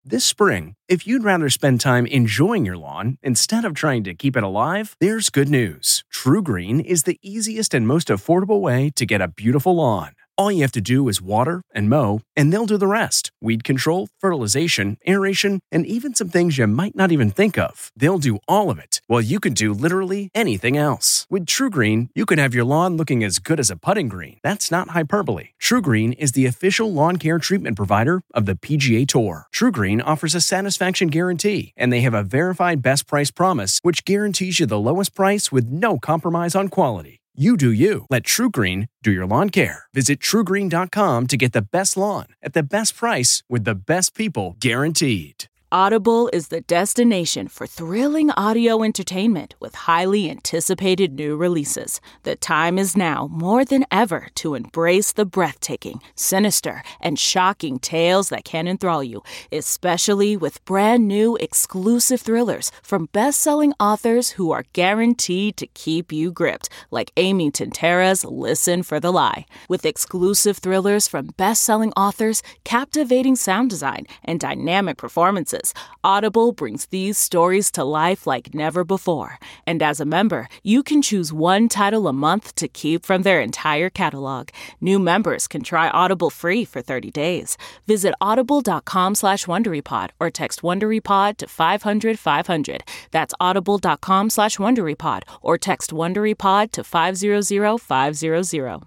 This spring, if you'd rather spend time enjoying your lawn instead of trying to keep it alive, there's good news. TruGreen is the easiest and most affordable way to get a beautiful lawn. All you have to do is water and mow, and they'll do the rest. Weed control, fertilization, aeration, and even some things you might not even think of. They'll do all of it, while you can do literally anything else. With TruGreen, you can have your lawn looking as good as a putting green. That's not hyperbole. TruGreen is the official lawn care treatment provider of the PGA Tour. TruGreen offers a satisfaction guarantee, and they have a verified best price promise, which guarantees you the lowest price with no compromise on quality. You do you. Let TruGreen do your lawn care. Visit TruGreen.com to get the best lawn at the best price with the best people guaranteed. Audible is the destination for thrilling audio entertainment with highly anticipated new releases. The time is now more than ever to embrace the breathtaking, sinister, and shocking tales that can enthrall you, especially with brand new exclusive thrillers from best-selling authors who are guaranteed to keep you gripped, like Amy Tintera's Listen for the Lie. With exclusive thrillers from best-selling authors, captivating sound design, and dynamic performances, Audible brings these stories to life like never before. And as a member, you can choose one title a month to keep from their entire catalog. New members can try Audible free for 30 days. Visit audible.com/WonderyPod or text WonderyPod to 500-500. That's audible.com/WonderyPod or text WonderyPod to 500-500.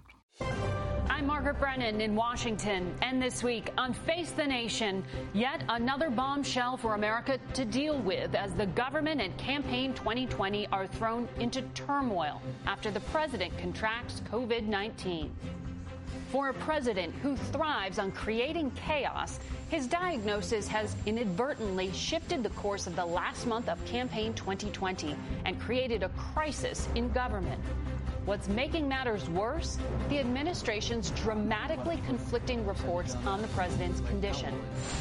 I'm Margaret Brennan in Washington, and this week on Face the Nation, yet another bombshell for America to deal with as the government and Campaign 2020 are thrown into turmoil after the president contracts COVID-19. For a president who thrives on creating chaos, his diagnosis has inadvertently shifted the course of the last month of Campaign 2020 and created a crisis in government. What's making matters worse? The administration's dramatically conflicting reports on the president's condition.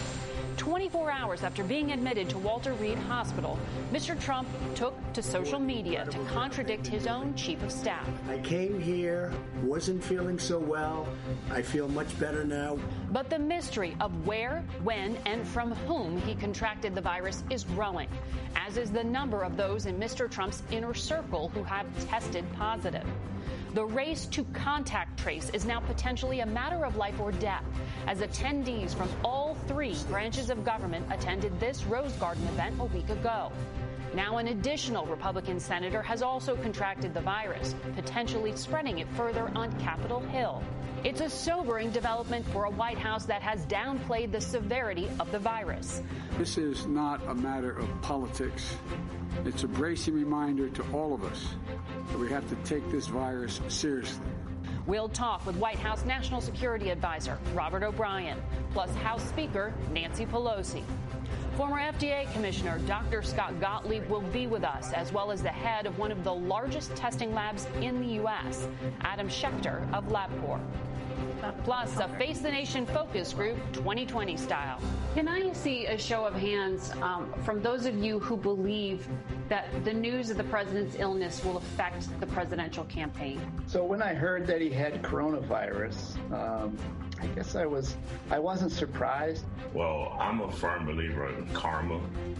24 hours after being admitted to Walter Reed Hospital, Mr. Trump took to social media to contradict his own chief of staff. I came here, wasn't feeling so well. I feel much better now. But the mystery of where, when, and from whom he contracted the virus is growing, as is the number of those in Mr. Trump's inner circle who have tested positive. The race to contact trace is now potentially a matter of life or death, as attendees from all three branches of government attended this Rose Garden event a week ago. Now an additional Republican senator has also contracted the virus, potentially spreading it further on Capitol Hill. It's a sobering development for a White House that has downplayed the severity of the virus. This is not a matter of politics. It's a bracing reminder to all of us that we have to take this virus seriously. We'll talk with White House National Security Advisor Robert O'Brien, plus House Speaker Nancy Pelosi. Former FDA Commissioner Dr. Scott Gottlieb will be with us, as well as the head of one of the largest testing labs in the U.S., Adam Schechter of LabCorp. Plus, a Face the Nation focus group, 2020 style. Can I see a show of hands from those of you who believe that the news of the president's illness will affect the presidential campaign? So when I heard that he had coronavirus, I guess I wasn't surprised. Well, I'm a firm believer in karma.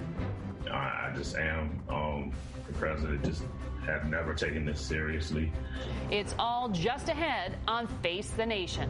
I just am. The president just have never taken this seriously. It's all just ahead on Face the Nation.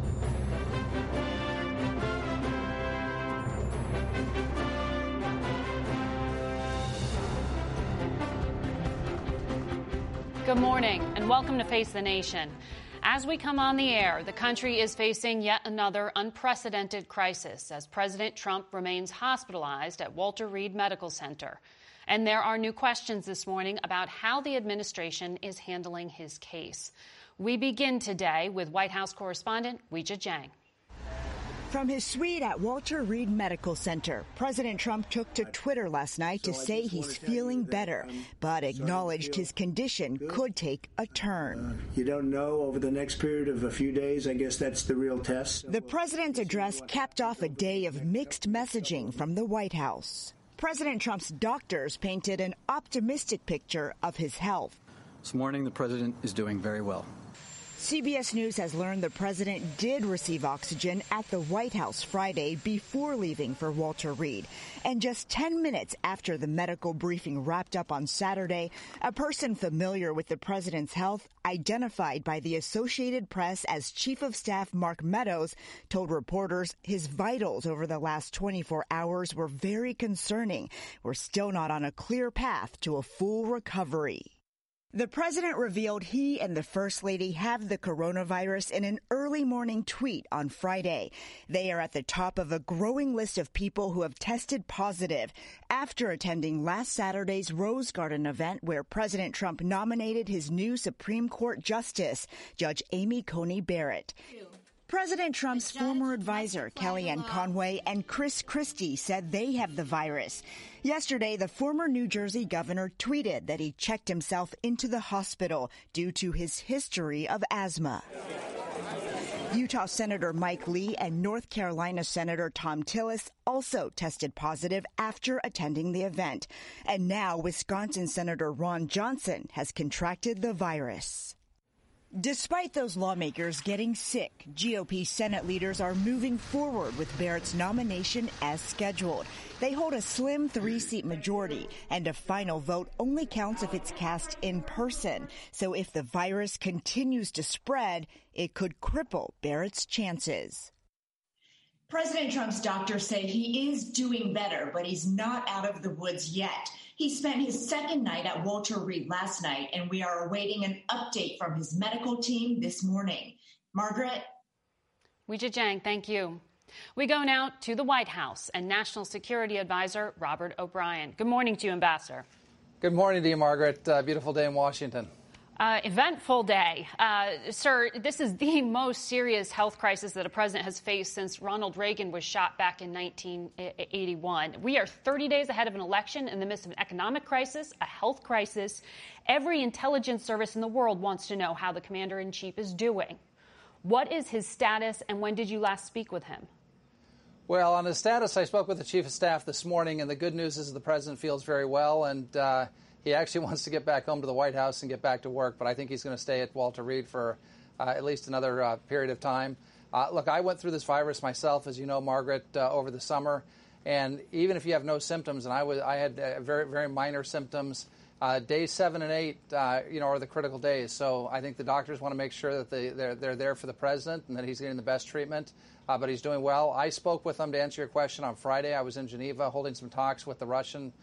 Good morning and welcome to Face the Nation. As we come on the air, the country is facing yet another unprecedented crisis as President Trump remains hospitalized at Walter Reed Medical Center. And there are new questions this morning about how the administration is handling his case. We begin today with White House correspondent Weijia Jiang. From his suite at Walter Reed Medical Center, President Trump took to Twitter last night to say he's feeling better, but acknowledged his condition could take a turn. You don't know over the next period of a few days. I guess that's the real test. The president's address capped off a day of mixed messaging from the White House. President Trump's doctors painted an optimistic picture of his health. This morning, the president is doing very well. CBS News has learned the president did receive oxygen at the White House Friday before leaving for Walter Reed. And just 10 minutes after the medical briefing wrapped up on Saturday, a person familiar with the president's health, identified by the Associated Press as Chief of Staff Mark Meadows, told reporters his vitals over the last 24 hours were very concerning. We're still not on a clear path to a full recovery. The president revealed he and the First Lady have the coronavirus in an early morning tweet on Friday. They are at the top of a growing list of people who have tested positive after attending last Saturday's Rose Garden event where President Trump nominated his new Supreme Court Justice, Judge Amy Coney Barrett. President Trump's former advisor, Kellyanne Conway, and Chris Christie said they have the virus. Yesterday, the former New Jersey governor tweeted that he checked himself into the hospital due to his history of asthma. Utah Senator Mike Lee and North Carolina Senator Thom Tillis also tested positive after attending the event. And now Wisconsin Senator Ron Johnson has contracted the virus. Despite those lawmakers getting sick, GOP Senate leaders are moving forward with Barrett's nomination as scheduled. They hold a slim 3-seat majority, and a final vote only counts if it's cast in person. So if the virus continues to spread, it could cripple Barrett's chances. President Trump's doctors say he is doing better, but he's not out of the woods yet. He spent his second night at Walter Reed last night, and we are awaiting an update from his medical team this morning. Margaret? Weijia Jiang, thank you. We go now to the White House and National Security Advisor Robert O'Brien. Good morning to you, Ambassador. Good morning to you, Margaret. Beautiful day in Washington. Eventful day. Sir, this is the most serious health crisis that a president has faced since Ronald Reagan was shot back in 1981. We are 30 days ahead of an election in the midst of an economic crisis, a health crisis. Every intelligence service in the world wants to know how the commander-in-chief is doing. What is his status, and when did you last speak with him? Well, on his status, I spoke with the chief of staff this morning, and the good news is the president feels very well, and he actually wants to get back home to the White House and get back to work, but I think he's going to stay at Walter Reed for at least another period of time. Look, I went through this virus myself, as you know, Margaret, over the summer, and even if you have no symptoms, and I had very, very minor symptoms, days 7 and 8, are the critical days. So I think the doctors want to make sure that they're there for the president and that he's getting the best treatment, but he's doing well. I spoke with him, to answer your question, on Friday. I was in Geneva holding some talks with the Russian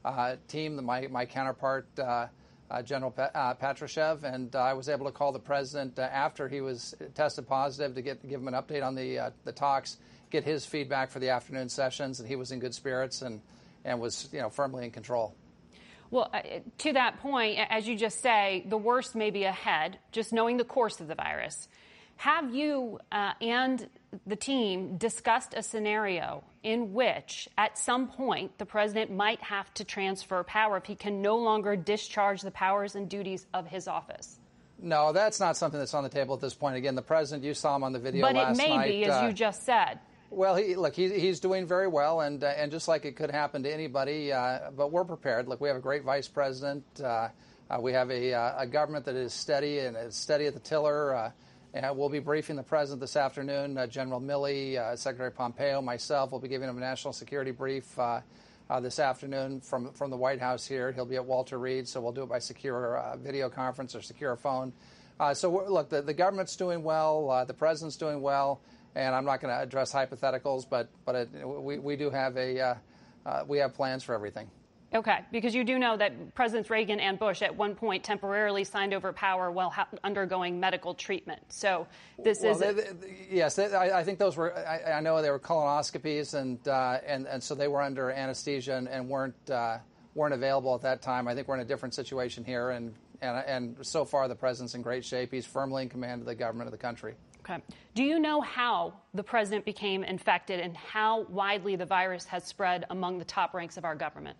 team, my counterpart, General Patrushev, and I was able to call the president after he was tested positive to give him an update on the talks, get his feedback for the afternoon sessions, and he was in good spirits and was firmly in control. Well, to that point, as you just say, the worst may be ahead, just knowing the course of the virus. Have you and the team discussed a scenario in which, at some point, the president might have to transfer power if he can no longer discharge the powers and duties of his office? No, that's not something that's on the table at this point. Again, the president, you saw him on the video last night. But it may be, as you just said. Well, he's doing very well, and just like it could happen to anybody, but we're prepared. Look, we have a great vice president. We have a government that is steady and is steady at the tiller. And we'll be briefing the president this afternoon. General Milley, Secretary Pompeo, myself will be giving him a national security brief this afternoon from the White House here. He'll be at Walter Reed, so we'll do it by secure video conference or secure phone. Look, the government's doing well, the president's doing well, and I'm not going to address hypotheticals, but we do have we have plans for everything. Okay, because you do know that Presidents Reagan and Bush at one point temporarily signed over power while undergoing medical treatment. So this is yes. I think those were. I know they were colonoscopies, and so they were under anesthesia and weren't available at that time. I think we're in a different situation here, and so far the president's in great shape. He's firmly in command of the government of the country. Okay. Do you know how the president became infected and how widely the virus has spread among the top ranks of our government?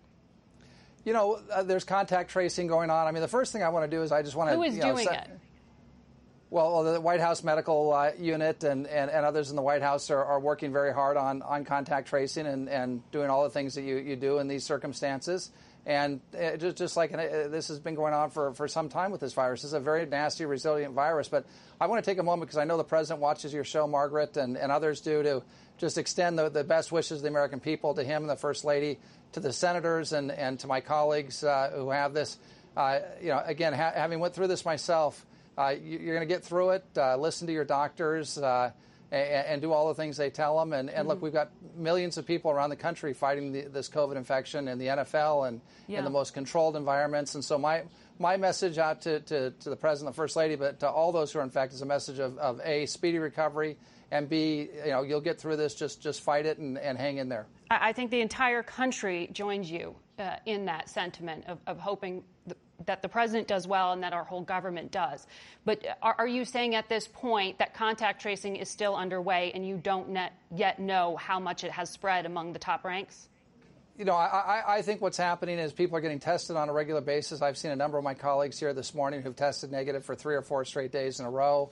There's contact tracing going on. I mean, the first thing I want to do is I just want to... Who is doing it? Well, the White House medical unit and others in the White House are working very hard on contact tracing and doing all the things that you do in these circumstances. And just like this has been going on for some time with this virus. It's a very nasty, resilient virus. But I want to take a moment, because I know the president watches your show, Margaret, and others do, to just extend the best wishes of the American people to him and the First Lady, to the senators and to my colleagues who have this. Again, having went through this myself, you're going to get through it. Listen to your doctors and do all the things they tell them. And look, we've got millions of people around the country fighting this COVID infection in the NFL and in the most controlled environments. And so my message out to the President, the First Lady, but to all those who are infected is a message of A, speedy recovery, and B, you'll get through this. Just fight it and hang in there. I think the entire country joins you in that sentiment of hoping that the president does well and that our whole government does. But are you saying at this point that contact tracing is still underway and you don't yet know how much it has spread among the top ranks? I think what's happening is people are getting tested on a regular basis. I've seen a number of my colleagues here this morning who've tested negative for 3 or 4 straight days in a row.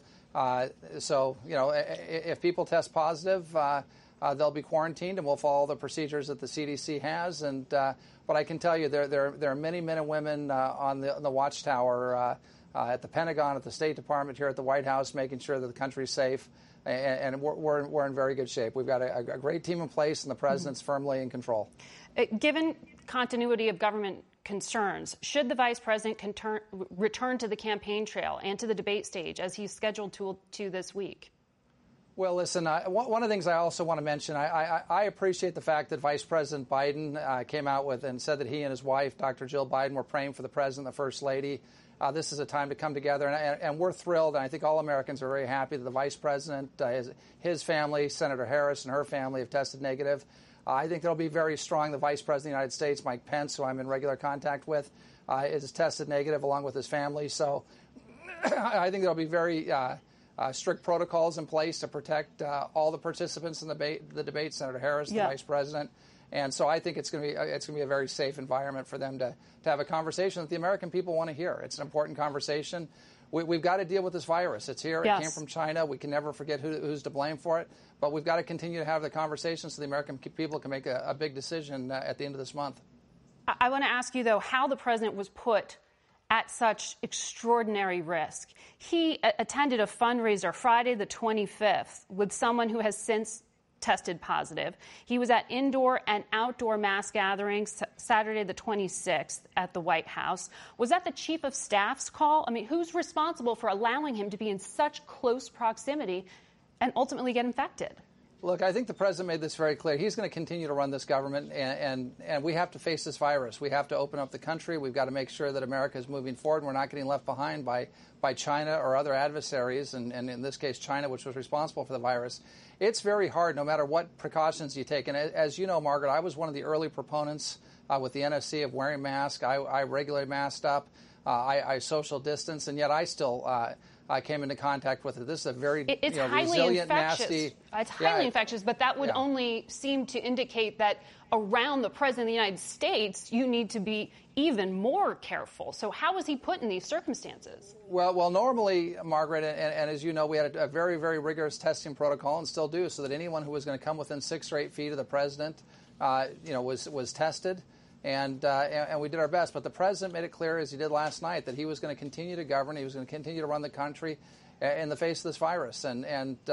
If people test positive, they'll be quarantined, and we'll follow the procedures that the CDC has. But I can tell you there are many men and women on the watchtower at the Pentagon, at the State Department, here at the White House, making sure that the country's safe. And we're in very good shape. We've got a great team in place, and the president's firmly in control. Given continuity of government concerns, should the vice president return to the campaign trail and to the debate stage as he's scheduled to this week? Well, listen, one of the things I also want to mention, I appreciate the fact that Vice President Biden came out with and said that he and his wife, Dr. Jill Biden, were praying for the president and the First Lady. This is a time to come together, and we're thrilled, and I think all Americans are very happy that the Vice President, his family, Senator Harris and her family have tested negative. I think they'll be very strong. The Vice President of the United States, Mike Pence, who I'm in regular contact with, is tested negative along with his family. So I think there'll be very strict protocols in place to protect all the participants in the debate, Senator Harris, the Vice President. And so I think it's going to be a very safe environment for them to have a conversation that the American people want to hear. It's an important conversation. We've got to deal with this virus. It's here. Yes. It came from China. We can never forget who's to blame for it. But we've got to continue to have the conversation so the American people can make a big decision at the end of this month. I want to ask you, though, how the president was put at such extraordinary risk. He attended a fundraiser Friday the 25th with someone who has since tested positive. He was at indoor and outdoor mass gatherings Saturday the 26th at the White House. Was that the chief of staff's call? I mean, who's responsible for allowing him to be in such close proximity and ultimately get infected? Look, I think the president made this very clear. He's going to continue to run this government, and we have to face this virus. We have to open up the country. We've got to make sure that America is moving forward, and we're not getting left behind by China or other adversaries, and in this case, China, which was responsible for the virus. It's very hard, no matter what precautions you take. And as you know, Margaret, I was one of the early proponents with the NSC of wearing masks. I regularly masked up. I social distance, and yet I still I came into contact with it. This is a very resilient, nasty. It's highly infectious, but that would only seem to indicate that around the president of the United States, you need to be even more careful. So how was he put in these circumstances? Well, normally, Margaret, and as you know, we had a very, very rigorous testing protocol and still do, so that anyone who was going to come within 6 or 8 feet of the president, was tested. And we did our best. But the president made it clear, as he did last night, that he was going to continue to govern. He was going to continue to run the country in the face of this virus. And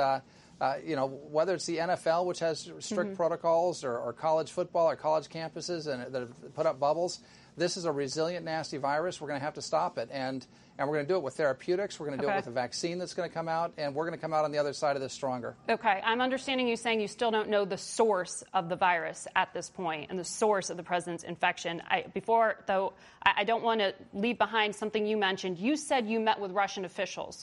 whether it's the NFL, which has strict protocols, or college football or college campuses that have put up bubbles, this is a resilient, nasty virus. We're going to have to stop it. And we're going to do it with therapeutics. We're going to do it with a vaccine that's going to come out. And we're going to come out on the other side of this stronger. Okay. I'm understanding you saying you still don't know the source of the virus at this point and the source of the president's infection. I don't want to leave behind something you mentioned. You said you met with Russian officials.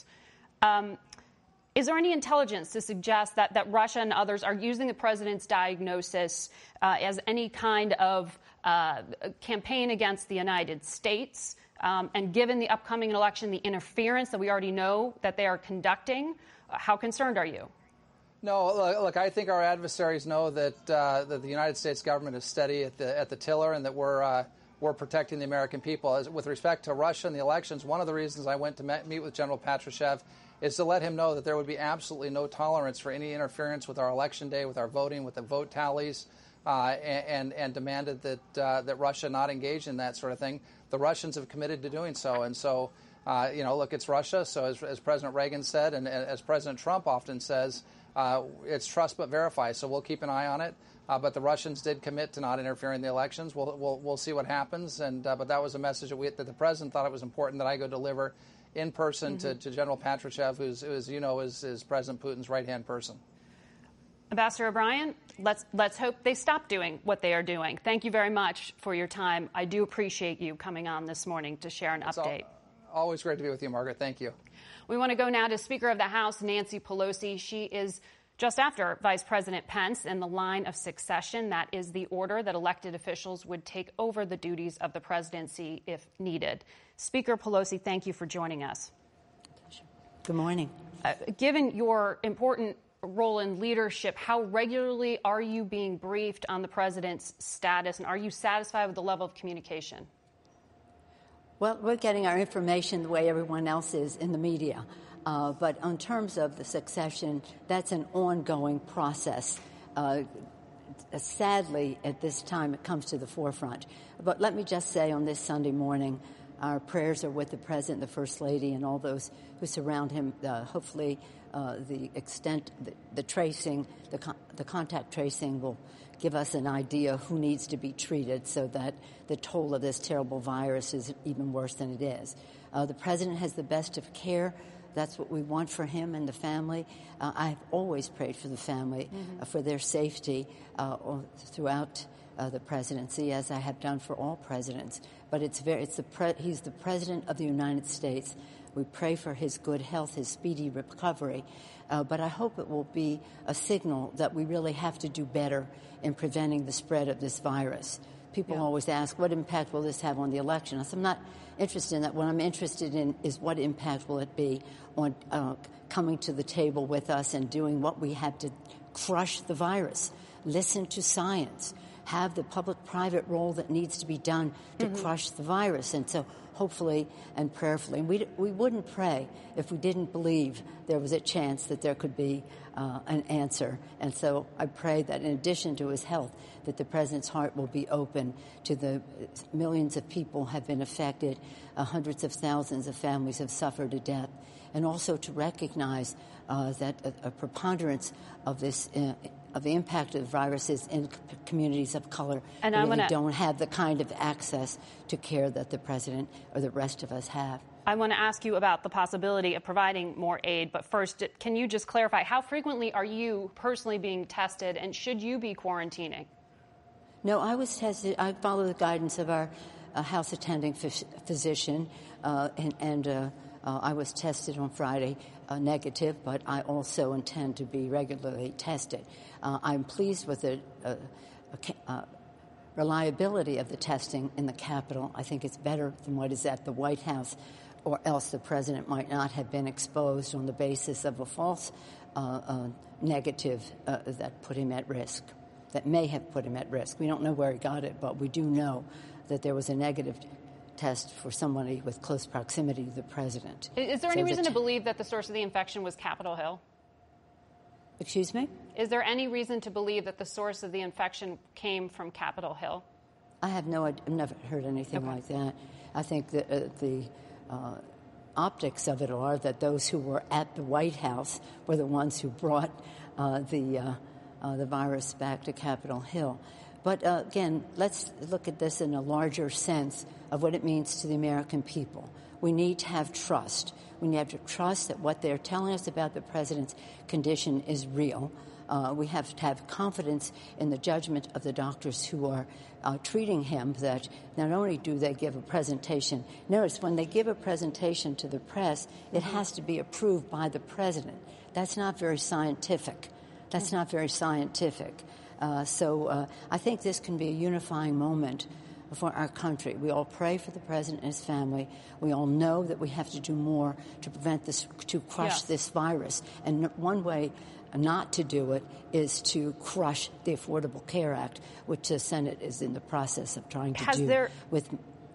Is there any intelligence to suggest that Russia and others are using the president's diagnosis as any kind of campaign against the United States? And given the upcoming election, the interference that we already know that they are conducting, how concerned are you? No, look, I think our adversaries know that the United States government is steady at the tiller, and that we're protecting the American people. With respect to Russia and the elections, one of the reasons I went to meet with General Patrushev is to let him know that there would be absolutely no tolerance for any interference with our election day, with our voting, with the vote tallies, and demanded that Russia not engage in that sort of thing. The Russians have committed to doing so, and so look, it's Russia. So as President Reagan said, and as President Trump often says, it's trust but verify. So we'll keep an eye on it. But the Russians did commit to not interfering in the elections. We'll see what happens. And but that was a message that the president thought it was important that I go deliver in person to General Patrushev, who's is President Putin's right-hand person. Ambassador O'Brien, let's hope they stop doing what they are doing. Thank you very much for your time. I do appreciate you coming on this morning to share an update. Always great to be with you, Margaret. Thank you. We want to go now to Speaker of the House, Nancy Pelosi. She is just after Vice President Pence in the line of succession. That is the order that elected officials would take over the duties of the presidency if needed. Speaker Pelosi, thank you for joining us. Good morning. Given your important role in leadership, how regularly are you being briefed on the president's status, and are you satisfied with the level of communication? Well, we're getting our information the way everyone else is in the media. But in terms of the succession, that's an ongoing process. Sadly, at this time, it comes to the forefront. But let me just say on this Sunday morning, our prayers are with the President, the First Lady, and all those who surround him. Hopefully, the extent, the tracing, the contact tracing will give us an idea of who needs to be treated so that the toll of this terrible virus is even worse than it is. The President has the best of care. That's what we want for him and the family. I've always prayed for the family, for their safety throughout the presidency, as I have done for all presidents. But he's the President of the United States. We pray for his good health, his speedy recovery. But I hope it will be a signal that we really have to do better in preventing the spread of this virus. People always ask, what impact will this have on the election? I'm not interested in that. What I'm interested in is what impact will it be on coming to the table with us and doing what we have to crush the virus, listen to science, have the public-private role that needs to be done to crush the virus. And so hopefully and prayerfully, and we wouldn't pray if we didn't believe there was a chance that there could be an answer. And so I pray that in addition to his health, that the President's heart will be open to the millions of people have been affected, hundreds of thousands of families have suffered a death, and also to recognize that a preponderance of this of the impact of the virus is in communities of color and really don't have the kind of access to care that the President or the rest of us have. I want to ask you about the possibility of providing more aid, but first, can you just clarify, how frequently are you personally being tested, and should you be quarantining? No, I was tested. I follow the guidance of our house attending physician, and I was tested on Friday, negative, but I also intend to be regularly tested. I'm pleased with the reliability of the testing in the Capitol. I think it's better than what is at the White House, or else the President might not have been exposed on the basis of a false negative that put him at risk, that may have put him at risk. We don't know where he got it, but we do know that there was a negative test for somebody with close proximity to the President. Is there any reason to believe that the source of the infection was Capitol Hill? Excuse me? Is there any reason to believe that the source of the infection came from Capitol Hill? I have I've never heard anything like that. I think that the optics of it are that those who were at the White House were the ones who brought the virus back to Capitol Hill. But again, let's look at this in a larger sense of what it means to the American people. We need to have trust. We need to trust that what they're telling us about the President's condition is real. We have to have confidence in the judgment of the doctors who are treating him, that not only do they give a presentation, notice when they give a presentation to the press, it has to be approved by the President. That's not very scientific. That's not very scientific. So I think this can be a unifying moment for our country. We all pray for the President and his family. We all know that we have to do more to prevent this, to crush this virus. And one way not to do it is to crush the Affordable Care Act, which the Senate is in the process of trying to do with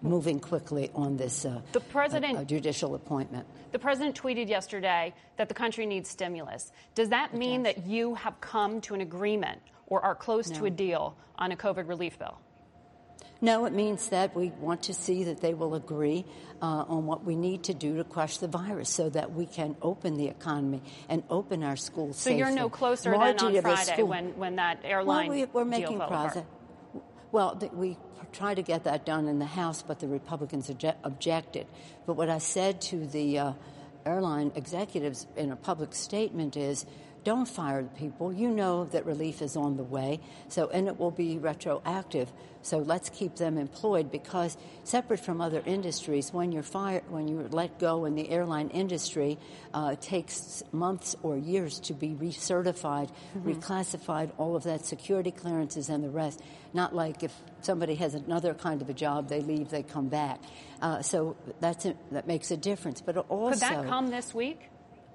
moving quickly on this judicial appointment. The president tweeted yesterday that the country needs stimulus. Does that mean that you have come to an agreement or are close to a deal on a COVID relief bill? No, it means that we want to see that they will agree on what we need to do to crush the virus so that we can open the economy and open our schools safely. So you're no closer than on Friday when that airline we're making deal fell apart. Well, we tried to get that done in the House, but the Republicans objected. But what I said to the airline executives in a public statement is, don't fire the people. You know that relief is on the way, and it will be retroactive. So let's keep them employed, because separate from other industries, when you're let go in the airline industry, it takes months or years to be recertified, reclassified, all of that security clearances and the rest. Not like if somebody has another kind of a job, they leave, they come back. So that makes a difference. But also, could that come this week?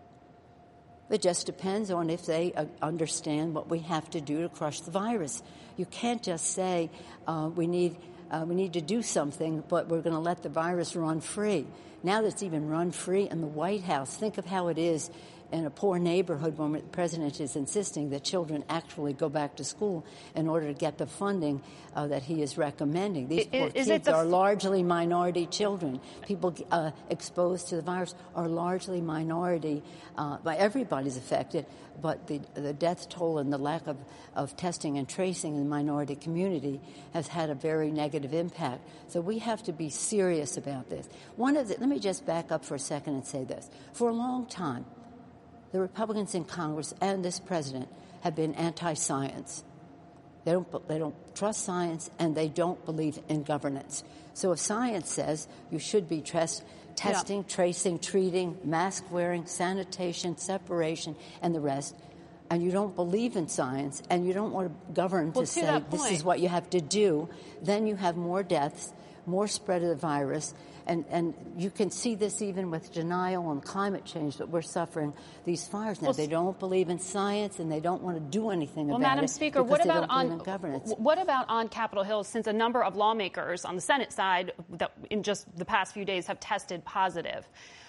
It just depends on if they understand what we have to do to crush the virus. You can't just say we need to do something, but we're going to let the virus run free. Now that it's even run free in the White House, think of how it is in a poor neighborhood when the president is insisting that children actually go back to school in order to get the funding that he is recommending. These poor kids are largely minority children. People exposed to the virus are largely minority. Everybody's affected, but the death toll and the lack of testing and tracing in the minority community has had a very negative impact. So we have to be serious about this. Let me just back up for a second and say this. For a long time, the Republicans in Congress and this president have been anti-science. They don't trust science, and they don't believe in governance. So if science says you should be testing, tracing, treating, mask wearing, sanitation, separation, and the rest, and you don't believe in science, and you don't want to govern to say this is what you have to do, then you have more deaths, more spread of the virus. And you can see this even with denial on climate change, that we're suffering these fires now. They don't believe in science, and they don't want to do anything about it. Well, Madam Speaker, what about on Capitol Hill, since a number of lawmakers on the Senate side that in just the past few days have tested positive?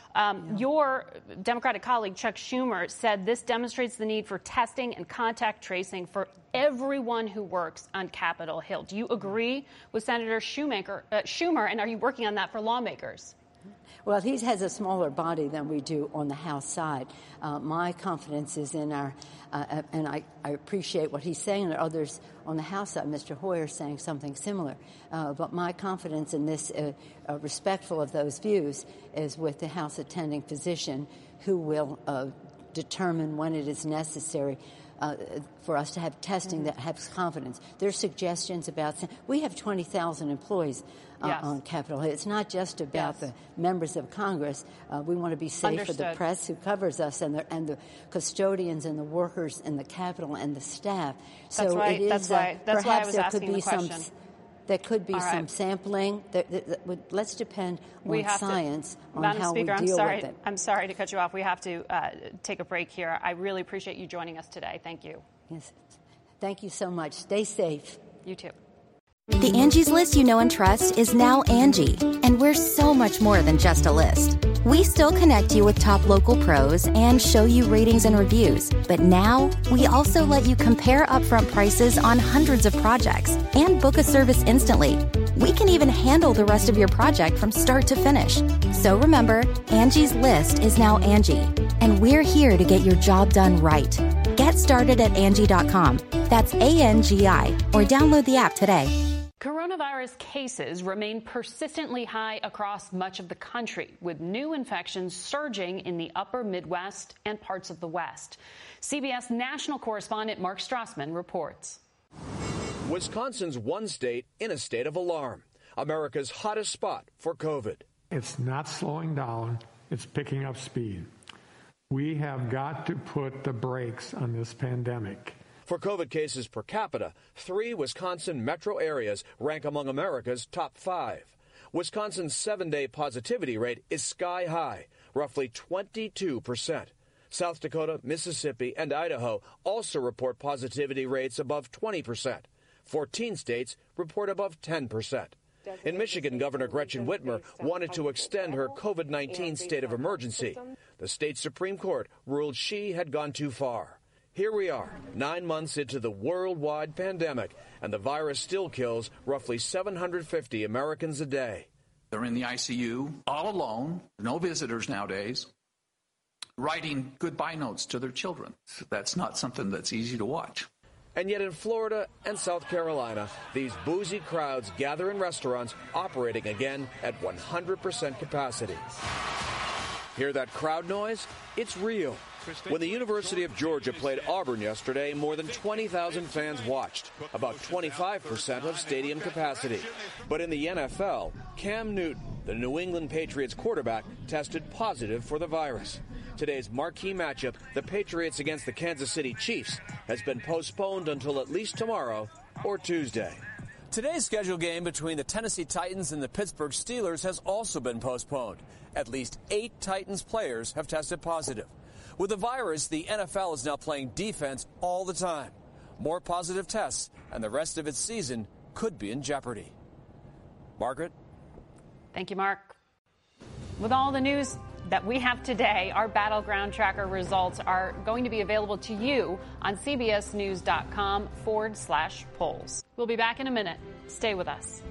Your Democratic colleague, Chuck Schumer, said this demonstrates the need for testing and contact tracing for everyone who works on Capitol Hill. Do you agree with Senator Schumer, and are you working on that for lawmakers? Well, he has a smaller body than we do on the House side. My confidence is in our, and I appreciate what he's saying, and others on the House side, Mr. Hoyer, saying something similar. But my confidence in this, respectful of those views, is with the House attending physician who will determine when it is necessary for us to have testing that has confidence. There's suggestions about we have 20,000 employees on Capitol Hill. It's not just about the members of Congress. We want to be safe for the press who covers us and the custodians and the workers in the Capitol and the staff. So that's right. It is, that's why I was asking the question. There could be some sampling. Let's depend on science on Madam how Speaker, we deal with it. I'm sorry to cut you off. We have to take a break here. I really appreciate you joining us today. Thank you. Yes. Thank you so much. Stay safe. You too. The Angie's List you know and trust is now Angie, and we're so much more than just a list. We still connect you with top local pros and show you ratings and reviews, but now we also let you compare upfront prices on hundreds of projects and book a service instantly. We can even handle the rest of your project from start to finish. So remember, Angie's List is now Angie, and we're here to get your job done right. Get started at Angie.com. That's ANGI, or download the app today. Coronavirus cases remain persistently high across much of the country, with new infections surging in the upper Midwest and parts of the West. CBS national correspondent Mark Strassman reports. Wisconsin's one state in a state of alarm, America's hottest spot for COVID. It's not slowing down, it's picking up speed. We have got to put the brakes on this pandemic. For COVID cases per capita, 3 Wisconsin metro areas rank among America's top 5. Wisconsin's 7-day positivity rate is sky high, roughly 22%. South Dakota, Mississippi, and Idaho also report positivity rates above 20%. 14 states report above 10%. In Michigan, Governor Gretchen Whitmer wanted to extend her COVID-19 state of emergency. The state Supreme Court ruled she had gone too far. Here we are, 9 months into the worldwide pandemic, and the virus still kills roughly 750 Americans a day. They're in the ICU, all alone, no visitors nowadays, writing goodbye notes to their children. That's not something that's easy to watch. And yet in Florida and South Carolina, these boozy crowds gather in restaurants operating again at 100% capacity. Hear that crowd noise? It's real. When the University of Georgia played Auburn yesterday, more than 20,000 fans watched, about 25% of stadium capacity. But in the NFL, Cam Newton, the New England Patriots quarterback, tested positive for the virus. Today's marquee matchup, the Patriots against the Kansas City Chiefs, has been postponed until at least tomorrow or Tuesday. Today's scheduled game between the Tennessee Titans and the Pittsburgh Steelers has also been postponed. At least 8 Titans players have tested positive. With the virus, the NFL is now playing defense all the time. More positive tests, and the rest of its season could be in jeopardy. Margaret? Thank you, Mark. With all the news that we have today, our Battleground Tracker results are going to be available to you on cbsnews.com/polls. We'll be back in a minute. Stay with us.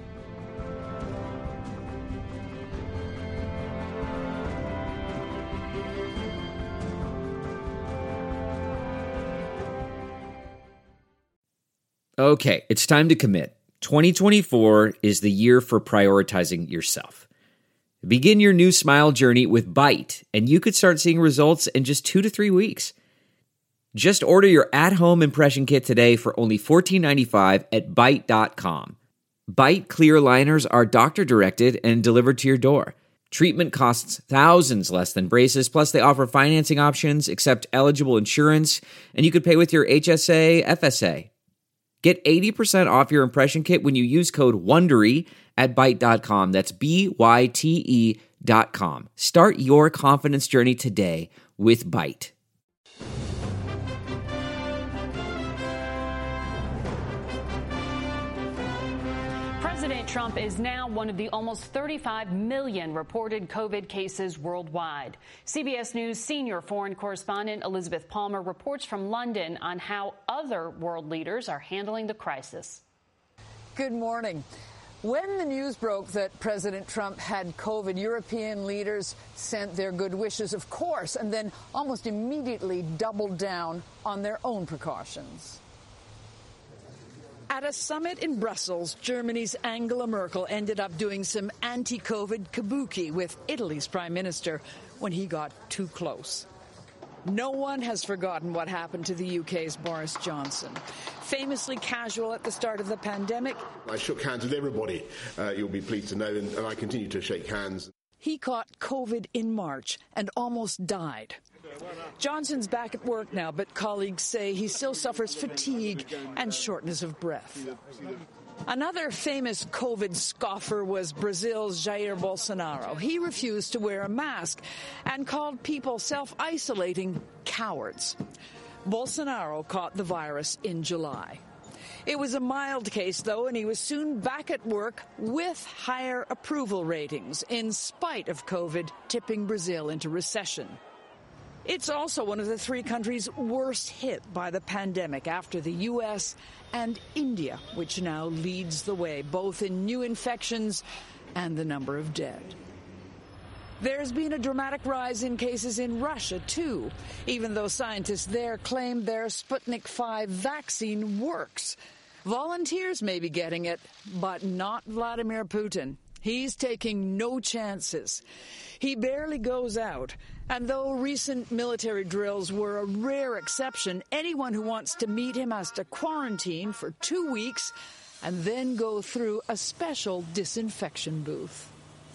Okay, it's time to commit. 2024 is the year for prioritizing yourself. Begin your new smile journey with Byte, and you could start seeing results in just 2 to 3 weeks. Just order your at-home impression kit today for only $14.95 at Byte.com. Byte clear aligners are doctor-directed and delivered to your door. Treatment costs thousands less than braces, plus they offer financing options, accept eligible insurance, and you could pay with your HSA, FSA. Get 80% off your impression kit when you use code WONDERY at Byte.com. That's BYTE.com. Start your confidence journey today with Byte. President Trump is now one of the almost 35 million reported COVID cases worldwide. CBS News senior foreign correspondent Elizabeth Palmer reports from London on how other world leaders are handling the crisis. Good morning. When the news broke that President Trump had COVID, European leaders sent their good wishes, of course, and then almost immediately doubled down on their own precautions. At a summit in Brussels, Germany's Angela Merkel ended up doing some anti-COVID kabuki with Italy's prime minister when he got too close. No one has forgotten what happened to the UK's Boris Johnson. Famously casual at the start of the pandemic, I shook hands with everybody, you'll be pleased to know, and I continue to shake hands. He caught COVID in March and almost died. Johnson's back at work now, but colleagues say he still suffers fatigue and shortness of breath. Another famous COVID scoffer was Brazil's Jair Bolsonaro. He refused to wear a mask and called people self-isolating cowards. Bolsonaro caught the virus in July. It was a mild case, though, and he was soon back at work with higher approval ratings, in spite of COVID tipping Brazil into recession. It's also one of the 3 countries worst hit by the pandemic after the U.S. and India, which now leads the way, both in new infections and the number of dead. There's been a dramatic rise in cases in Russia, too, even though scientists there claim their Sputnik V vaccine works. Volunteers may be getting it, but not Vladimir Putin. He's taking no chances. He barely goes out. And though recent military drills were a rare exception, anyone who wants to meet him has to quarantine for 2 weeks and then go through a special disinfection booth.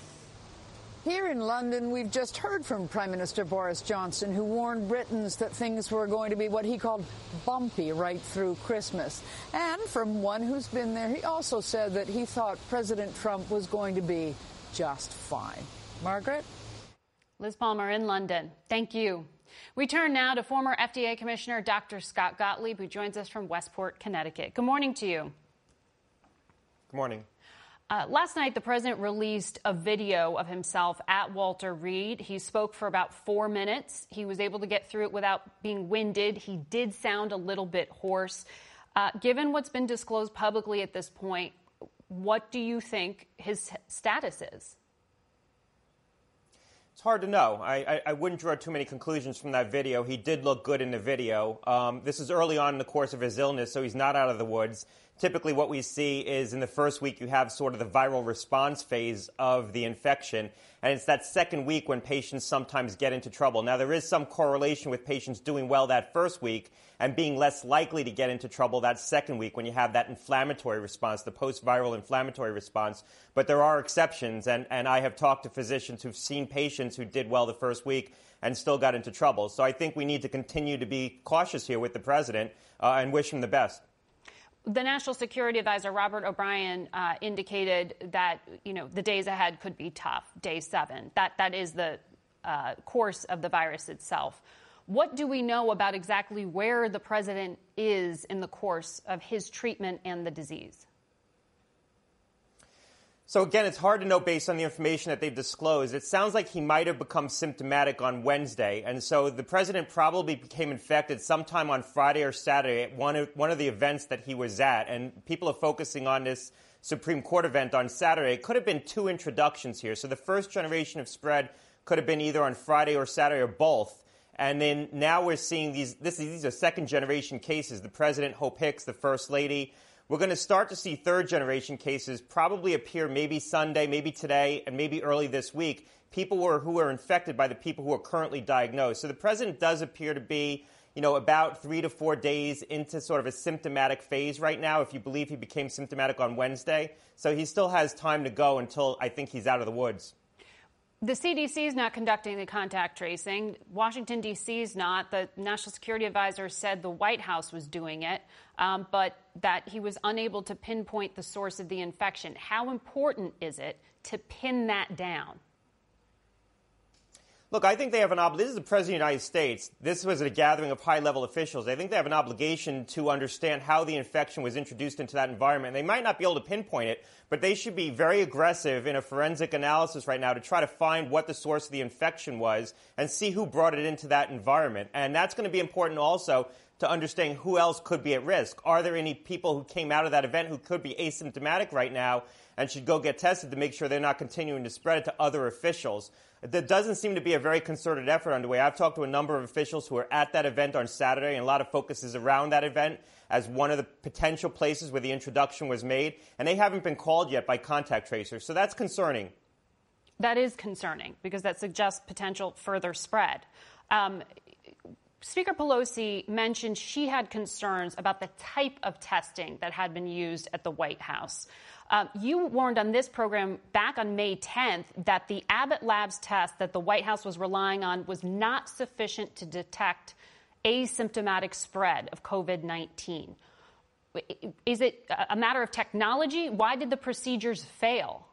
Here in London, we've just heard from Prime Minister Boris Johnson, who warned Britons that things were going to be what he called bumpy right through Christmas. And from one who's been there, he also said that he thought President Trump was going to be just fine. Margaret? Liz Palmer in London. Thank you. We turn now to former FDA Commissioner Dr. Scott Gottlieb, who joins us from Westport, Connecticut. Good morning to you. Good morning. Last night, the president released a video of himself at Walter Reed. He spoke for about 4 minutes. He was able to get through it without being winded. He did sound a little bit hoarse. Given what's been disclosed publicly at this point, what do you think his status is? It's hard to know. I wouldn't draw too many conclusions from that video. He did look good in the video. This is early on in the course of his illness, so he's not out of the woods. Typically what we see is in the first week you have sort of the viral response phase of the infection, and it's that second week when patients sometimes get into trouble. Now, there is some correlation with patients doing well that first week and being less likely to get into trouble that second week when you have that inflammatory response, the post-viral inflammatory response. But there are exceptions, and I have talked to physicians who've seen patients who did well the first week and still got into trouble. So I think we need to continue to be cautious here with the president and wish him the best. The National Security Advisor, Robert O'Brien, indicated that, the days ahead could be tough, day 7. That is the course of the virus itself. What do we know about exactly where the president is in the course of his treatment and the disease? So again, it's hard to know based on the information that they've disclosed. It sounds like he might have become symptomatic on Wednesday. And so the president probably became infected sometime on Friday or Saturday at one of the events that he was at. And people are focusing on this Supreme Court event on Saturday. It could have been 2 introductions here. So the first generation of spread could have been either on Friday or Saturday or both. And then now we're seeing these are second generation cases. The president, Hope Hicks, the first lady. We're going to start to see third-generation cases probably appear maybe Sunday, maybe today, and maybe early this week, people who are infected by the people who are currently diagnosed. So the president does appear to be, about 3 to 4 days into sort of a symptomatic phase right now, if you believe he became symptomatic on Wednesday. So he still has time to go until I think he's out of the woods. The CDC is not conducting the contact tracing. Washington, D.C. is not. The National Security Advisor said the White House was doing it, but that he was unable to pinpoint the source of the infection. How important is it to pin that down? Look, I think they have an obligation. This is the President of the United States. This was a gathering of high-level officials. I think they have an obligation to understand how the infection was introduced into that environment. They might not be able to pinpoint it, but they should be very aggressive in a forensic analysis right now to try to find what the source of the infection was and see who brought it into that environment. And that's going to be important also to understand who else could be at risk. Are there any people who came out of that event who could be asymptomatic right now and should go get tested to make sure they're not continuing to spread it to other officials? There doesn't seem to be a very concerted effort underway. I've talked to a number of officials who were at that event on Saturday, and a lot of focus is around that event as one of the potential places where the introduction was made, and they haven't been called yet by contact tracers. So that's concerning. That is concerning because that suggests potential further spread. Speaker Pelosi mentioned she had concerns about the type of testing that had been used at the White House. You warned on this program back on May 10th that the Abbott Labs test that the White House was relying on was not sufficient to detect asymptomatic spread of COVID-19. Is it a matter of technology? Why did the procedures fail?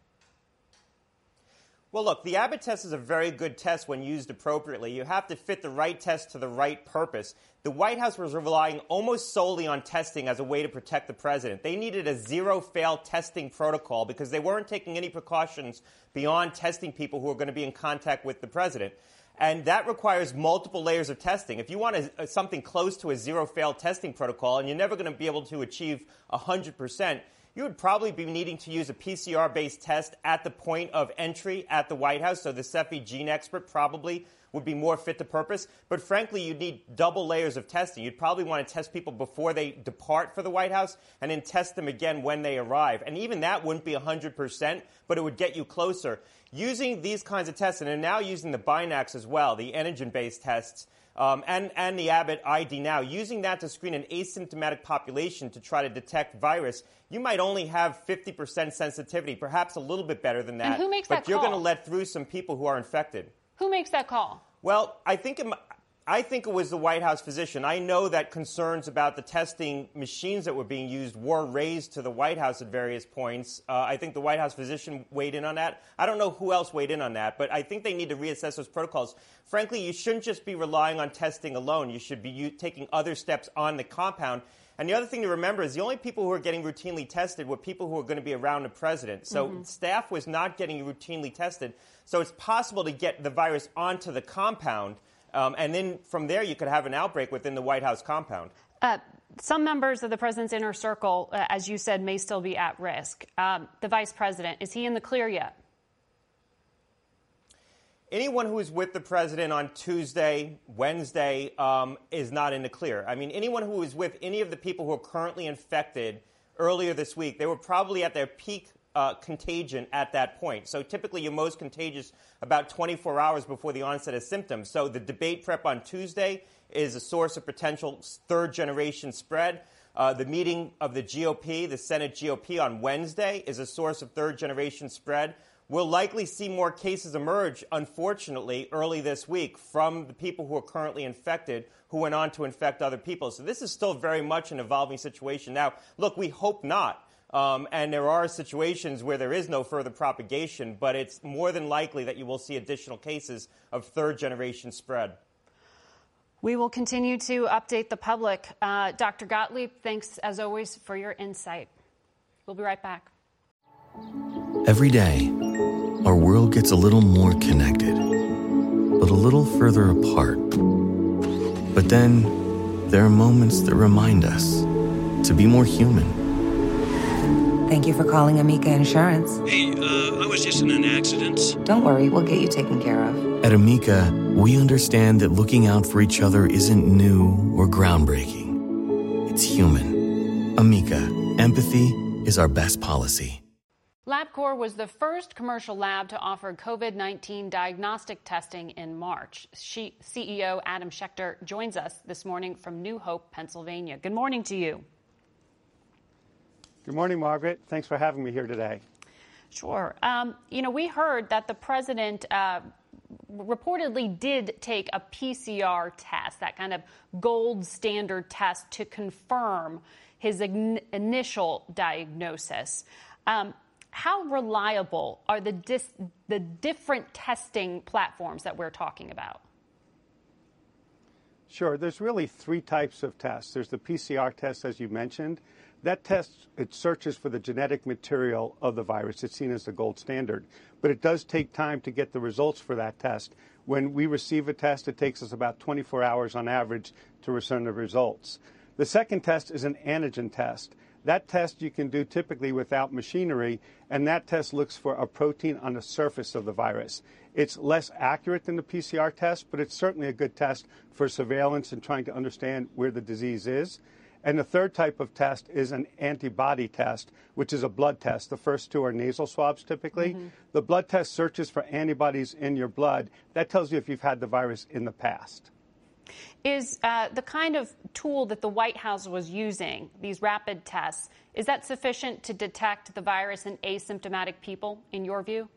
Well, look, the Abbott test is a very good test when used appropriately. You have to fit the right test to the right purpose. The White House was relying almost solely on testing as a way to protect the president. They needed a zero-fail testing protocol because they weren't taking any precautions beyond testing people who are going to be in contact with the president. And that requires multiple layers of testing. If you want something close to a zero-fail testing protocol and you're never going to be able to achieve 100%, you would probably be needing to use a PCR-based test at the point of entry at the White House, so the Cepheid gene expert probably would be more fit to purpose. But frankly, you'd need double layers of testing. You'd probably want to test people before they depart for the White House and then test them again when they arrive. And even that wouldn't be 100%, but it would get you closer. Using these kinds of tests, and they're now using the Binax as well, the antigen-based tests, and the Abbott ID now, using that to screen an asymptomatic population to try to detect virus, you might only have 50% sensitivity, perhaps a little bit better than that. And who makes that call? But you're going to let through some people who are infected. Who makes that call? Well, I think it was the White House physician. I know that concerns about the testing machines that were being used were raised to the White House at various points. I think the White House physician weighed in on that. I don't know who else weighed in on that, but I think they need to reassess those protocols. Frankly, you shouldn't just be relying on testing alone. You should be taking other steps on the compound. And the other thing to remember is the only people who are getting routinely tested were people who are going to be around the president. So staff was not getting routinely tested. So it's possible to get the virus onto the compound, and then from there you could have an outbreak within the White House compound. Some members of the president's inner circle, as you said, may still be at risk. The vice president, is he in the clear yet? Anyone who was with the president on Tuesday, Wednesday, is not in the clear. I mean, anyone who was with any of the people who are currently infected earlier this week, they were probably at their peak contagion at that point. So typically you're most contagious about 24 hours before the onset of symptoms. So the debate prep on Tuesday is a source of potential third-generation spread. The meeting of the GOP, the Senate GOP, on Wednesday is a source of third-generation spread. We'll likely see more cases emerge, unfortunately, early this week from the people who are currently infected who went on to infect other people. So this is still very much an evolving situation. Now, look, we hope not. And there are situations where there is no further propagation, but it's more than likely that you will see additional cases of third-generation spread. We will continue to update the public. Dr. Gottlieb, thanks, as always, for your insight. We'll be right back. Every day, our world gets a little more connected, but a little further apart. But then, there are moments that remind us to be more human. Thank you for calling Amica Insurance. Hey, I was just in an accident. Don't worry, we'll get you taken care of. At Amica, we understand that looking out for each other isn't new or groundbreaking. It's human. Amica, empathy is our best policy. LabCorp was the first commercial lab to offer COVID-19 diagnostic testing in March. CEO Adam Schechter joins us this morning from New Hope, Pennsylvania. Good morning to you. Good morning, Margaret. Thanks for having me here today. Sure. We heard that the president reportedly did take a PCR test, that kind of gold standard test, to confirm his initial diagnosis. How reliable are the different testing platforms that we're talking about? Sure. There's really three types of tests. There's the PCR test, as you mentioned. That test, it searches for the genetic material of the virus. It's seen as the gold standard. But it does take time to get the results for that test. When we receive a test, it takes us about 24 hours on average to return the results. The second test is an antigen test. That test you can do typically without machinery, and that test looks for a protein on the surface of the virus. It's less accurate than the PCR test, but it's certainly a good test for surveillance and trying to understand where the disease is. And the third type of test is an antibody test, which is a blood test. The first two are nasal swabs typically. The blood test searches for antibodies in your blood. That tells you if you've had the virus in the past. Is the kind of tool that the White House was using, these rapid tests, is that sufficient to detect the virus in asymptomatic people, in your view?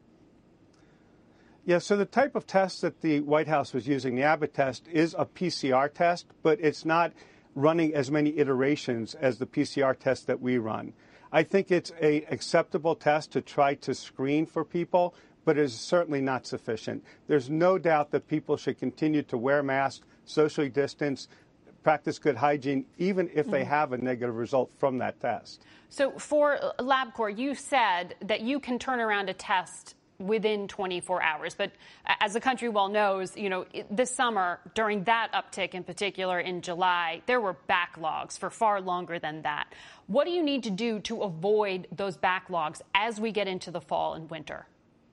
Yeah, so the type of test that the White House was using, the Abbott test, is a PCR test, but it's not running as many iterations as the PCR test that we run. I think it's an acceptable test to try to screen for people, but it is certainly not sufficient. There's no doubt that people should continue to wear masks, socially distance, practice good hygiene, even if they have a negative result from that test. So for LabCorp, you said that you can turn around a test within 24 hours. But as the country well knows, this summer, during that uptick in particular in July, there were backlogs for far longer than that. What do you need to do to avoid those backlogs as we get into the fall and winter?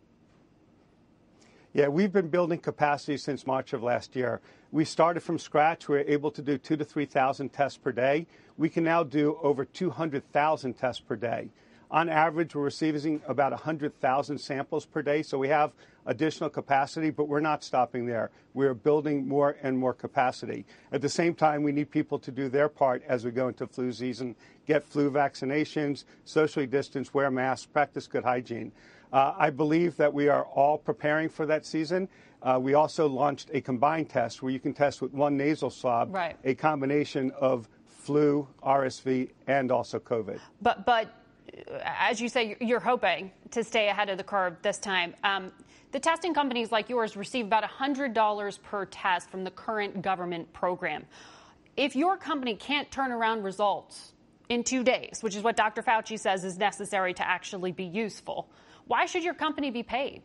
Yeah, we've been building capacity since March of last year. We started from scratch. We were able to do 2,000 to 3,000 tests per day. We can now do over 200,000 tests per day. On average, we're receiving about 100,000 samples per day, so we have additional capacity, but we're not stopping there. We're building more and more capacity. At the same time, we need people to do their part as we go into flu season, get flu vaccinations, socially distance, wear masks, practice good hygiene. I believe that we are all preparing for that season. We also launched a combined test where you can test with one nasal swab, a combination of flu, RSV, and also COVID. But as you say, you're hoping to stay ahead of the curve this time. The testing companies like yours receive about $100 per test from the current government program. if your company can't turn around results in 2 days, which is what Dr. Fauci says is necessary to actually be useful, why should your company be paid?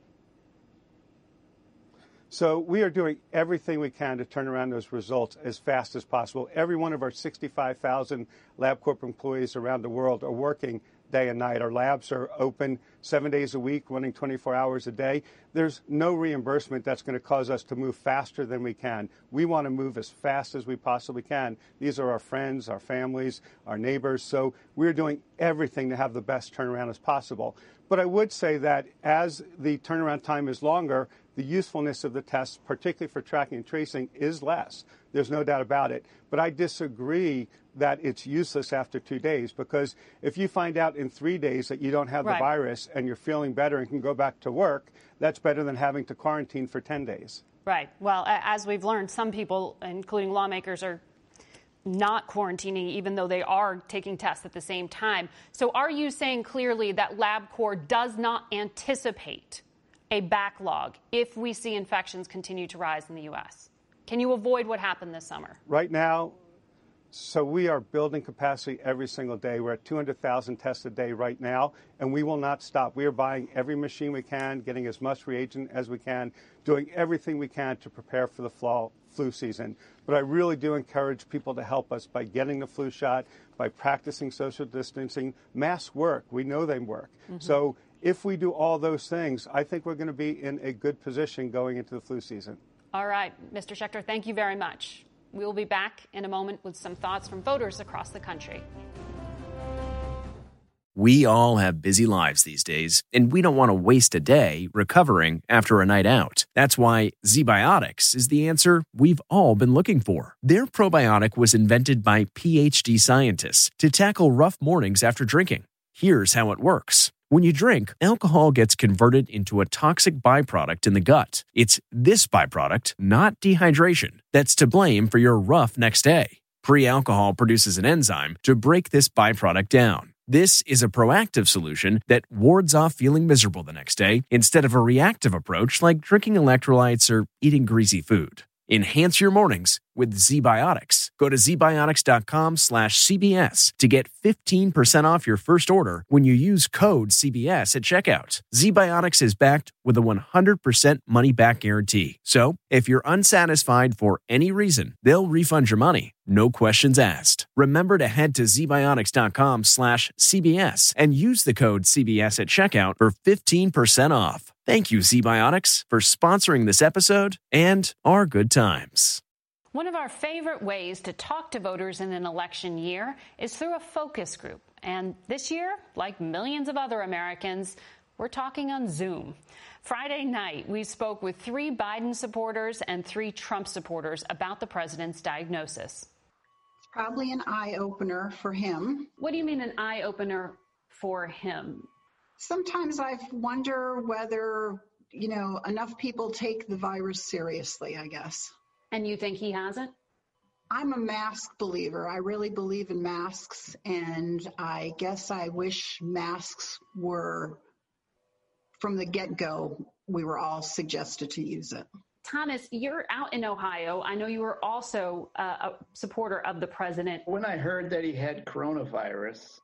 So we are doing everything we can to turn around those results as fast as possible. Every one of our 65,000 LabCorp employees around the world are working day and night. Our labs are open 7 days a week, running 24 hours a day. There's no reimbursement that's going to cause us to move faster than we can. We want to move as fast as we possibly can. These are our friends, our families, our neighbors. So we're doing everything to have the best turnaround as possible. But I would say that as the turnaround time is longer, the usefulness of the tests, particularly for tracking and tracing, is less. There's no doubt about it. But I disagree that it's useless after 2 days, because if you find out in 3 days that you don't have the virus and you're feeling better and can go back to work, that's better than having to quarantine for 10 days. Right. Well, as we've learned, some people, including lawmakers, are not quarantining, even though they are taking tests at the same time. So are you saying clearly that LabCorp does not anticipate a backlog if we see infections continue to rise in the U.S.? Can you avoid what happened this summer? Right now, so we are building capacity every single day. We're at 200,000 tests a day right now, and we will not stop. We are buying every machine we can, getting as much reagent as we can, doing everything we can to prepare for the flu season. But I really do encourage people to help us by getting the flu shot, by practicing social distancing. Masks work. We know they work. Mm-hmm. So if we do all those things, I think we're going to be in a good position going into the flu season. All right, Mr. Schechter, thank you very much. We will be back in a moment with some thoughts from voters across the country. We all have busy lives these days, and we don't want to waste a day recovering after a night out. That's why ZBiotics is the answer we've all been looking for. Their probiotic was invented by PhD scientists to tackle rough mornings after drinking. Here's how it works. When you drink, alcohol gets converted into a toxic byproduct in the gut. It's this byproduct, not dehydration, that's to blame for your rough next day. Pre-alcohol produces an enzyme to break this byproduct down. This is a proactive solution that wards off feeling miserable the next day instead of a reactive approach like drinking electrolytes or eating greasy food. Enhance your mornings with ZBiotics. Go to zbiotics.com/CBS to get 15% off your first order when you use code CBS at checkout. ZBiotics is backed with a 100% money-back guarantee. So, if you're unsatisfied for any reason, they'll refund your money. No questions asked. Remember to head to zbiotics.com/CBS and use the code CBS at checkout for 15% off. Thank you, ZBiotics, for sponsoring this episode and our good times. One of our favorite ways to talk to voters in an election year is through a focus group. And this year, like millions of other Americans, we're talking on Zoom. Friday night, we spoke with 3 Biden supporters and 3 Trump supporters about the president's diagnosis. It's probably an eye-opener for him. What do you mean an eye-opener for him? Sometimes I wonder whether, enough people take the virus seriously, I guess. And you think he hasn't? I'm a mask believer. I really believe in masks, and I guess I wish masks were, from the get-go, we were all suggested to use it. Thomas, you're out in Ohio. I know you were also a supporter of the president. When I heard that he had coronavirus,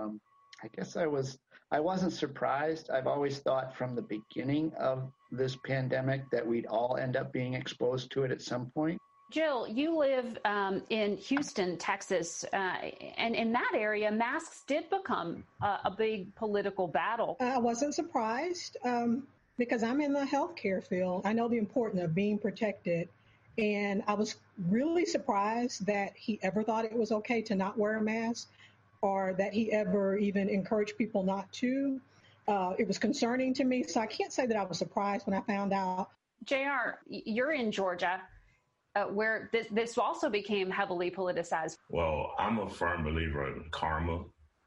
I guess I wasn't surprised. I've always thought from the beginning of this pandemic that we'd all end up being exposed to it at some point. Jill, you live in Houston, Texas, and in that area, masks did become a big political battle. I wasn't surprised because I'm in the healthcare field. I know the importance of being protected, and I was really surprised that he ever thought it was okay to not wear a mask, or that he ever even encouraged people not to. It was concerning to me, so I can't say that I was surprised when I found out. JR, you're in Georgia, where this also became heavily politicized. Well, I'm a firm believer in karma.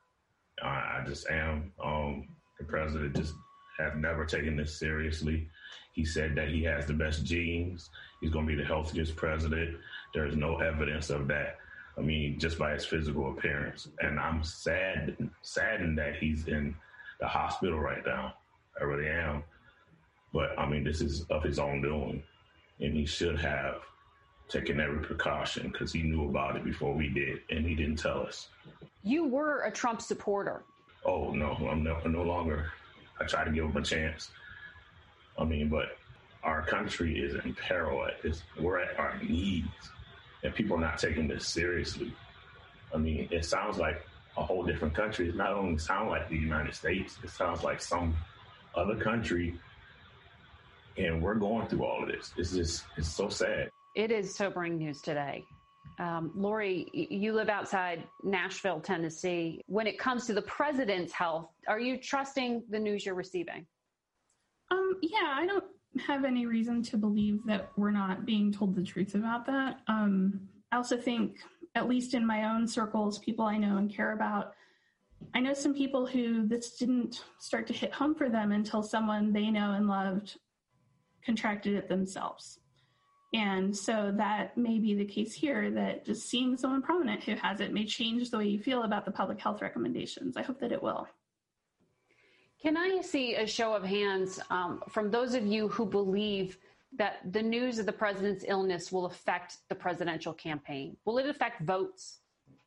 I just am. The president just has never taken this seriously. He said that he has the best genes. He's going to be the healthiest president. There's no evidence of that. I mean, just by his physical appearance. And I'm saddened that he's in the hospital right now. I really am. But, I mean, this is of his own doing. And he should have taking every precaution because he knew about it before we did, and he didn't tell us. You were a Trump supporter. Oh, no, I'm no longer. I try to give him a chance. But our country is in peril. We're at our knees, and people are not taking this seriously. It sounds like a whole different country. It not only sounds like the United States, it sounds like some other country, and we're going through all of this. It's so sad. It is sobering news today. Lori, you live outside Nashville, Tennessee. When it comes to the president's health, are you trusting the news you're receiving? Yeah, I don't have any reason to believe that we're not being told the truth about that. I also think, at least in my own circles, people I know and care about, I know some people who this didn't start to hit home for them until someone they know and loved contracted it themselves. And so that may be the case here, that just seeing someone prominent who has it may change the way you feel about the public health recommendations. I hope that it will. Can I see a show of hands from those of you who believe that the news of the president's illness will affect the presidential campaign? Will it affect votes?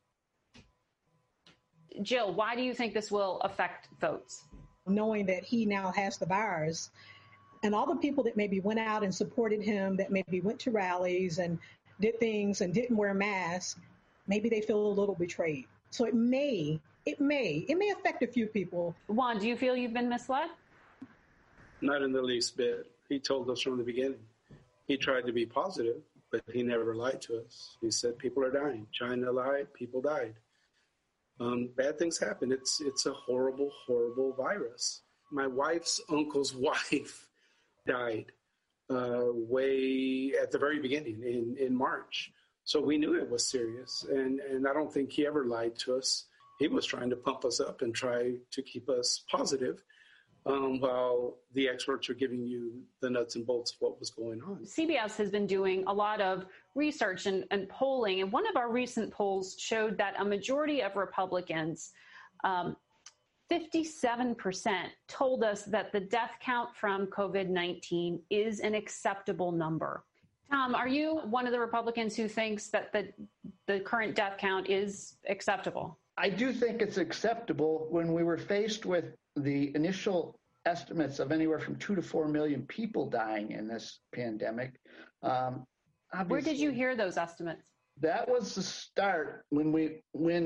Jill, why do you think this will affect votes? Knowing that he now has the virus, and all the people that maybe went out and supported him, that maybe went to rallies and did things and didn't wear masks, maybe they feel a little betrayed. So it may affect a few people. Juan, do you feel you've been misled? Not in the least bit. He told us from the beginning. He tried to be positive, but he never lied to us. He said people are dying. China lied, people died. Bad things happen. It's a horrible, horrible virus. My wife's uncle's wife died way at the very beginning in March. So we knew it was serious. And I don't think he ever lied to us. He was trying to pump us up and try to keep us positive while the experts are giving you the nuts and bolts of what was going on. CBS has been doing a lot of research and polling. And one of our recent polls showed that a majority of Republicans, 57%, told us that the death count from COVID-19 is an acceptable number. Tom, are you one of the Republicans who thinks that the current death count is acceptable? I do think it's acceptable. When we were faced with the initial estimates of anywhere from 2 to 4 million people dying in this pandemic. Where did you hear those estimates? That was the start when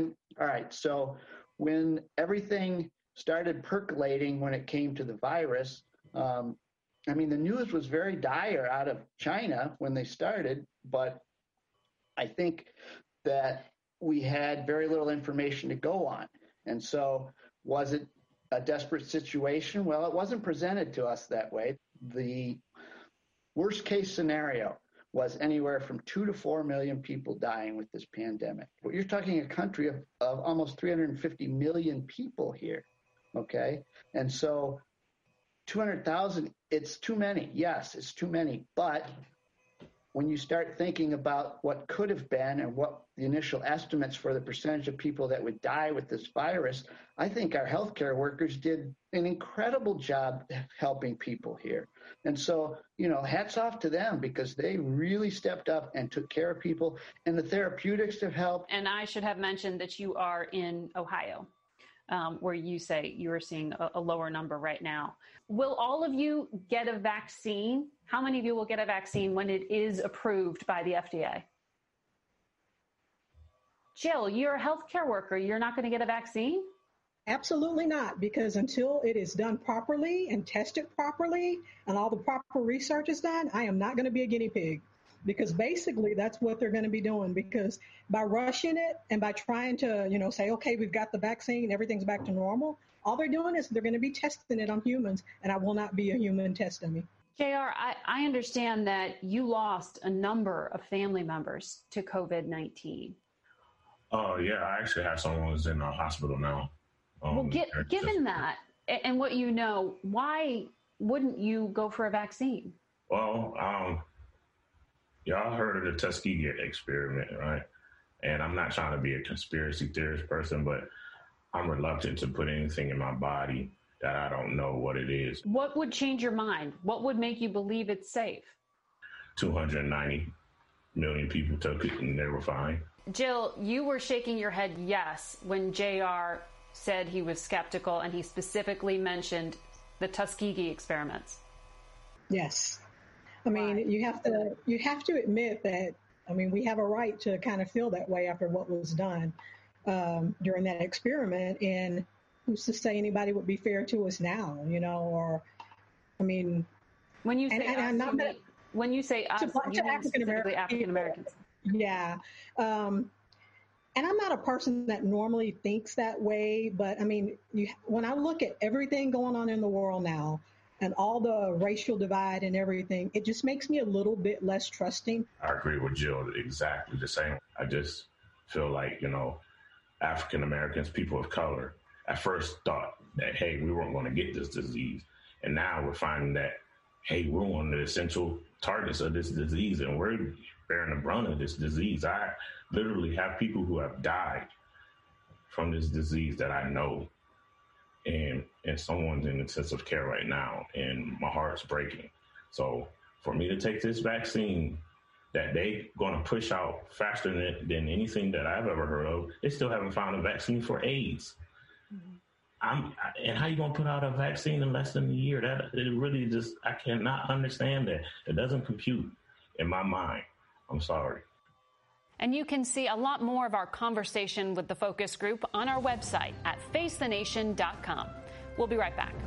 everything started percolating when it came to the virus. The news was very dire out of China when they started, but I think that we had very little information to go on. And so was it a desperate situation? Well, it wasn't presented to us that way. The worst case scenario was anywhere from 2 to 4 million people dying with this pandemic. But you're talking a country of almost 350 million people here, okay? And so 200,000, it's too many. Yes, it's too many. But when you start thinking about what could have been and what the initial estimates for the percentage of people that would die with this virus, I think our healthcare workers did an incredible job helping people here. And so, hats off to them because they really stepped up and took care of people, and the therapeutics have helped. And I should have mentioned that you are in Ohio, where you say you are seeing a lower number right now. Will all of you get a vaccine? How many of you will get a vaccine when it is approved by the FDA? Jill, you're a healthcare worker. You're not going to get a vaccine? Absolutely not, because until it is done properly and tested properly and all the proper research is done, I am not going to be a guinea pig. Because basically that's what they're going to be doing, because by rushing it and by trying to, say, okay, we've got the vaccine, everything's back to normal, all they're doing is they're going to be testing it on humans, and I will not be a human test dummy. JR, I understand that you lost a number of family members to COVID-19. Oh, yeah, I actually have someone who's in the hospital now. Given that and what you know, why wouldn't you go for a vaccine? Well, y'all heard of the Tuskegee experiment, right? And I'm not trying to be a conspiracy theorist person, but I'm reluctant to put anything in my body that I don't know what it is. What would change your mind? What would make you believe it's safe? 290. million people took it and they were fine. Jill, you were shaking your head yes when JR said he was skeptical, and he specifically mentioned the Tuskegee experiments. Yes. I mean, you have to admit that, I mean, we have a right to kind of feel that way after what was done during that experiment. And who's to say anybody would be fair to us now, you know, or, I mean. When you say us, when you say us, you mean specifically African Americans. Yeah. And I'm not a person that normally thinks that way, but I mean, when I look at everything going on in the world now and all the racial divide and everything, it just makes me a little bit less trusting. I agree with Jill, exactly the same. I just feel like, you know, African Americans, people of color, at first thought that, hey, we weren't going to get this disease. And now we're finding that, hey, we're one of the essential targets of this disease, and we're bearing the brunt of this disease. I literally have people who have died from this disease that I know, and someone's in intensive care right now, and my heart's breaking. So for me to take this vaccine that they going to push out faster than anything that I've ever heard of, they still haven't found a vaccine for AIDS. Mm-hmm. And how you going to put out a vaccine in less than a year? That it really just, I cannot understand that. It doesn't compute in my mind. I'm sorry. And you can see a lot more of our conversation with the focus group on our website at facethenation.com. We'll be right back.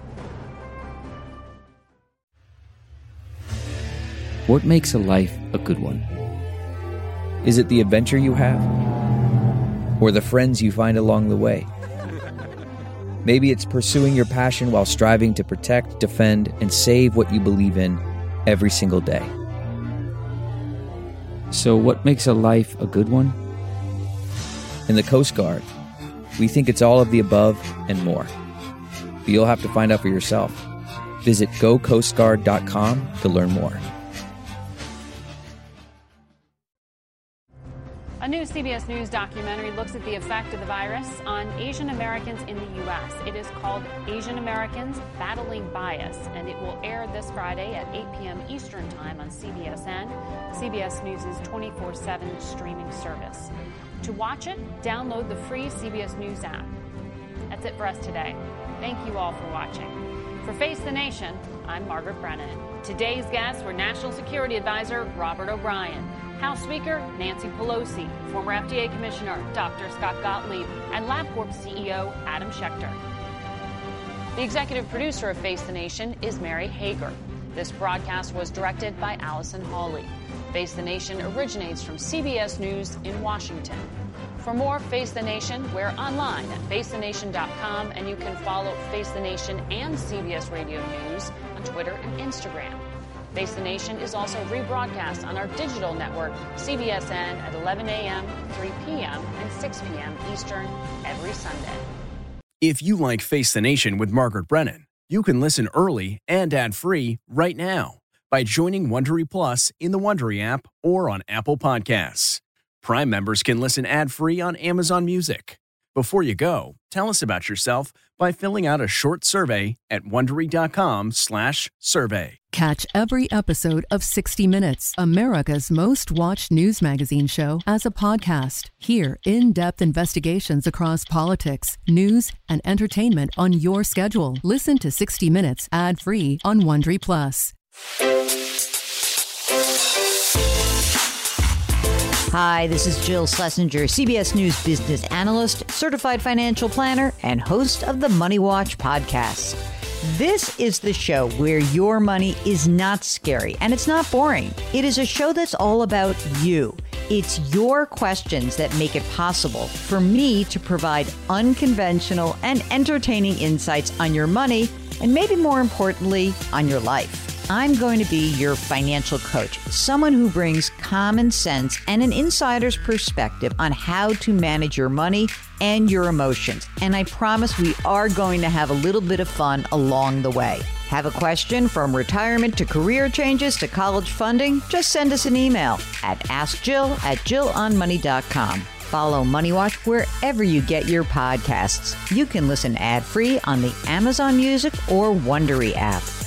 What makes a life a good one? Is it the adventure you have? Or the friends you find along the way? Maybe it's pursuing your passion while striving to protect, defend, and save what you believe in every single day. So what makes a life a good one? In the Coast Guard, we think it's all of the above and more. But you'll have to find out for yourself. Visit gocoastguard.com to learn more. A new CBS News documentary looks at the effect of the virus on Asian Americans in the U.S. It is called Asian Americans Battling Bias, and it will air this Friday at 8 p.m. Eastern Time on CBSN, CBS News' 24/7 streaming service. To watch it, download the free CBS News app. That's it for us today. Thank you all for watching. For Face the Nation, I'm Margaret Brennan. Today's guests were National Security Advisor Robert O'Brien, House Speaker Nancy Pelosi, former FDA Commissioner Dr. Scott Gottlieb, and LabCorp CEO Adam Schechter. The executive producer of Face the Nation is Mary Hager. This broadcast was directed by Allison Hawley. Face the Nation originates from CBS News in Washington. For more Face the Nation, we're online at facethenation.com, and you can follow Face the Nation and CBS Radio News on Twitter and Instagram. Face the Nation is also rebroadcast on our digital network, CBSN, at 11 a.m., 3 p.m., and 6 p.m. Eastern every Sunday. If you like Face the Nation with Margaret Brennan, you can listen early and ad-free right now by joining Wondery Plus in the Wondery app or on Apple Podcasts. Prime members can listen ad-free on Amazon Music. Before you go, tell us about yourself by filling out a short survey at Wondery.com/survey. Catch every episode of 60 Minutes, America's most watched news magazine show, as a podcast. Hear in-depth investigations across politics, news, and entertainment on your schedule. Listen to 60 Minutes ad-free on Wondery Plus. Hi, this is Jill Schlesinger, CBS News business analyst, certified financial planner, and host of the Money Watch podcast. This is the show where your money is not scary and it's not boring. It is a show that's all about you. It's your questions that make it possible for me to provide unconventional and entertaining insights on your money, and maybe more importantly, on your life. I'm going to be your financial coach, someone who brings common sense and an insider's perspective on how to manage your money and your emotions. And I promise we are going to have a little bit of fun along the way. Have a question from retirement to career changes to college funding? Just send us an email at askjill@jillonmoney.com. Follow Money Watch wherever you get your podcasts. You can listen ad-free on the Amazon Music or Wondery app.